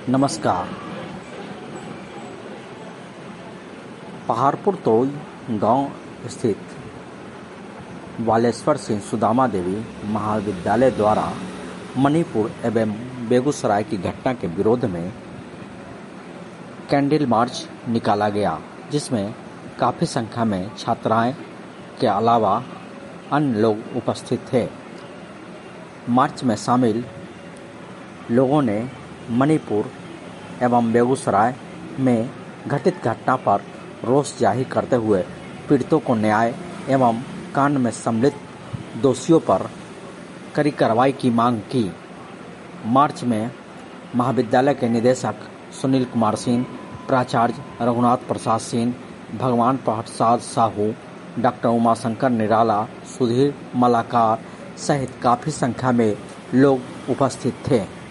नमस्कार। पहाड़पुर तोई गांव स्थित वालेश्वर सिंह सुदामा देवी महाविद्यालय द्वारा मणिपुर एवं बेगूसराय की घटना के विरोध में कैंडल मार्च निकाला गया, जिसमें काफ़ी संख्या में छात्राएं के अलावा अन्य लोग उपस्थित थे। मार्च में शामिल लोगों ने मणिपुर एवं बेगूसराय में घटित घटना पर रोष जाहिर करते हुए पीड़ितों को न्याय एवं कांड में सम्मिलित दोषियों पर कड़ी कार्रवाई की मांग की। मार्च में महाविद्यालय के निदेशक सुनील कुमार सिंह, प्राचार्य रघुनाथ प्रसाद सिंह, भगवान प्रसाद साहू, डॉक्टर उमाशंकर निराला, सुधीर मलाकार सहित काफ़ी संख्या में लोग उपस्थित थे।